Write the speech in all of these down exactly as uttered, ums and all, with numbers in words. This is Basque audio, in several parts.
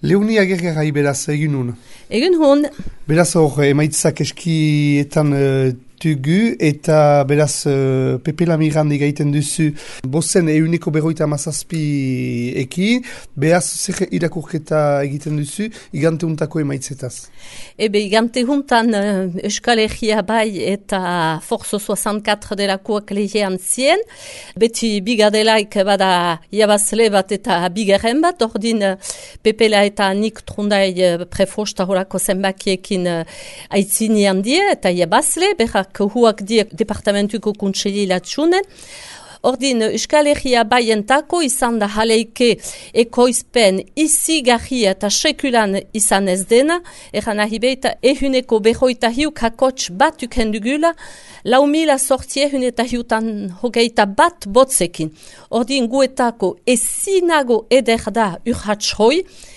Leoni agergarai beraz, egin hun. Egin hun. Beraz hor, emaitzak eskietan uh, tugu, eta beraz uh, Pepe Lamirande gaiten duzu bozen euneko berroita mazazpi eki, beraz zer irakurketa egiten duzu, igante huntako emaitzetaz. Ebe, igante huntan uh, Euskal Herria bai eta Forzo soixante-quatre delakoak lehean zien, beti bigadelaik bada jabazle bat eta bigarren bat, ordin uh, Pepela eta nik trundai uh, prefosta horako zenbakiekin uh, aitzinian die, eta jabazle, berrak huak die departamentuko kuntseli latsunen. Ordin, Euskal Herria baientako izan da jaleike ekoizpen izigarri eta sekulan izan ez dena, eran ahibeita ehuneko behoita hiuk hakots bat ukendugula, lau mila sorti ehun eta hiutan hogeita bat botzekin. Ordin, guetako ezinago eder da urhatz hoi,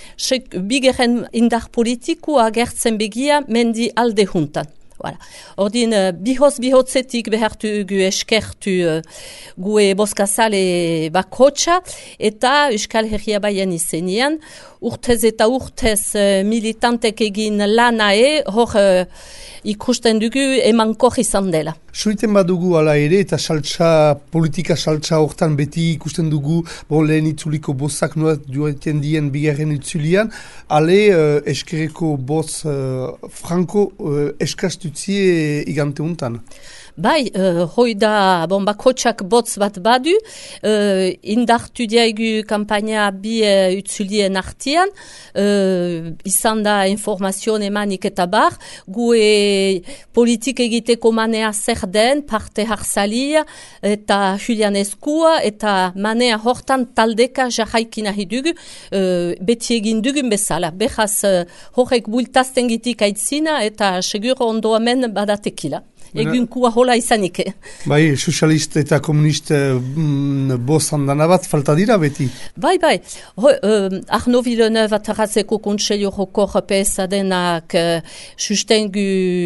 bigeren indar politikoa agertzen begia mendi alde juntan. Voilà. Ordin, uh, bihoz bihotzetik behartu gu eskertu uh, gue boskazale bakotxa eta Euskal Herria baien izenian. Urtez eta urtez uh, militantek egin lanae, hor uh, ikusten dugu emankor izan dela. Suiten badugu ala ere eta saltsa, politika saltsa hortan beti ikusten dugu bon, lehen itzuliko bozak noa dueten dien bigarren itzulian, ale uh, eskereko boz uh, franko uh, eskastutzie igante untan. Bai, uh, hoi da, bon, bakotxak botz bat badu, uh, indartu diaigu kampaina bi uh, utzulien artian, uh, izan da informazion emanik eta bar, gue politik egiteko manea zer den, parte hartzalia, eta Julian Eskua, eta manea hortan taldeka jarraikin ahi dugu, uh, beti egin dugun bezala. Behaz, uh, horrek bultazten gitik aitzina, eta segur ondoamen badatekila. Egunkua hola izanik. Bai, sozialist eta komunist mm, boz handana bat falta dira beti. Bai, bai. Ho, uh, Arno Villeneuve atarazeko kontseilio rokor P S denak uh, sustengu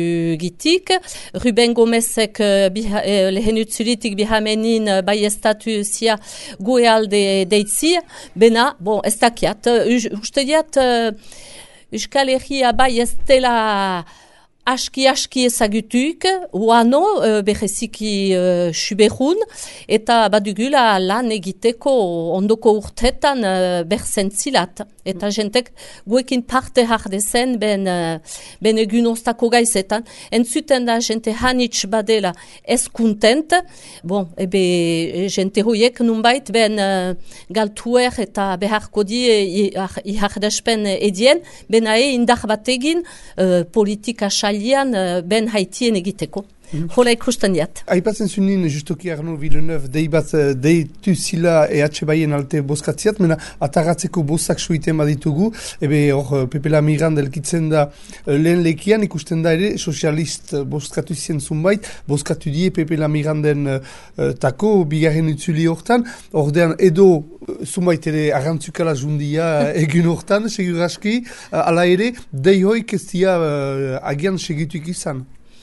gitik. Ruben Gomezek uh, biha, uh, lehen utzulitik bihamenin uh, bai estatu zia goe alde deitzi. Bena, bon, ez dakiat. Uh, uste diat, uh, Euskal Herria bai ez dela aski-aski ezagutuk, uano, uh, bereziki uh, suberun, eta badugula lan egiteko ondoko urtetan uh, berzentzilat. Eta jentek guekin parte hardezen ben, uh, ben egun ostako gaizetan. Entzuten da jente hanitz badela ez kontent, bon, ebe jente hoiek nunbait ben uh, galtuer eta beharko di ihardespen edien, ben ae indar bategin uh, politika xalian uh, ben haitien egiteko. Mm. Hola ikusten diat. Aipatzen zunin, justoki Arno Villeneuve, dei bat deitu zila E H baien alte bozkatziat, mena ataratzeko bozak suiten baditugu, ebe hor Pepe Lamirande elkitzen da lehen lekian, ikusten da ere, sozialist bozkatu zien zunbait, bozkatu die Pepe Lamiranden uh, tako, bigarren utzuli hortan, ordean edo zunbait ere arrantzukala jundia egun hortan, segur aski, uh, ala ere, dei hoik ez dia uh, agian segituik izan.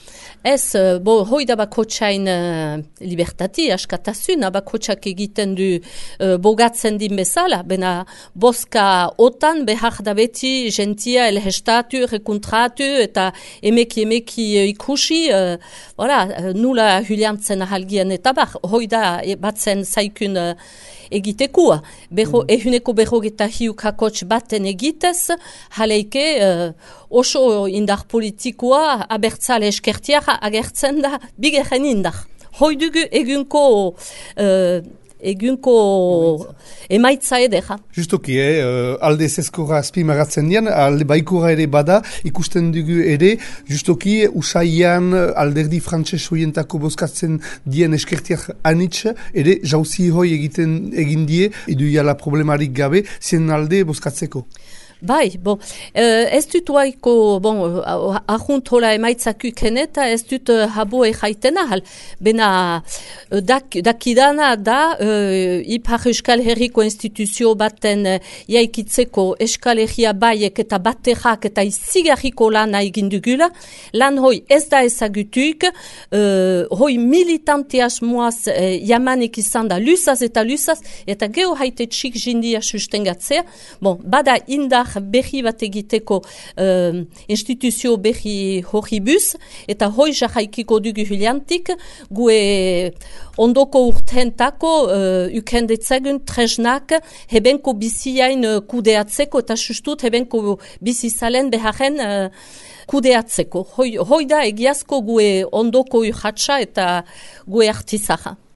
Ez, bo, hoi da bakotxain uh, libertati, askatasun, bakotxak egiten du uh, bogatzen din bezala, bena boska otan behar da beti gentia elhestatu, rekontratu, eta emeki emeki uh, ikusi, uh, voilà, nula huliantzen ahalgien eta bar, hoi da batzen zaikun uh, egitekua. Beho, mm. Ehuneko berrogeta hiuk hakots baten egitez, jaleike uh, oso indar politikoa abertzale eskertiara agertzen da bigarren indar. Hoi dugu egunko uh, egunko emaitza edera. Justoki, eh, alde zezkora azpimagatzen dian, alde baikora ere bada, ikusten dugu ere, justoki usaian alderdi frantses hoientako bozkatzen dien eskertiak anitz, ere jauzi hoi egiten egin die, edu jala problemarik gabe, zien alde bozkatzeko. Bai, bon, uh, ez dut oaiko, bon, ahunt hola emaitzakuk eta ez dut uh, habo ejaiten ahal. Bena, uh, dak, dakidana da, uh, Ipar Euskal Herriko instituzio baten uh, jaikitzeko Euskal Herria baiek eta baterrak eta izigarriko lana egindugula. Lan hoi ez da ezagutuk, uh, hoi militante asmoaz uh, jamanek izan da lusaz eta lusaz, eta geho haite txik jindia sustengatzea. Bon, bada indar indar berri bat egiteko uh, instituzio berri hori buz, eta hoi jahaikiko dugu hilantik, gue ondoko urtentako uh, ukendetzagun tresnak hebenko biziain uh, kudeatzeko, eta sustut hebenko bizizalen beharen uh, kudeatzeko. Hoi, hoi da egiazko gue ondoko urratsa eta gue artizaja.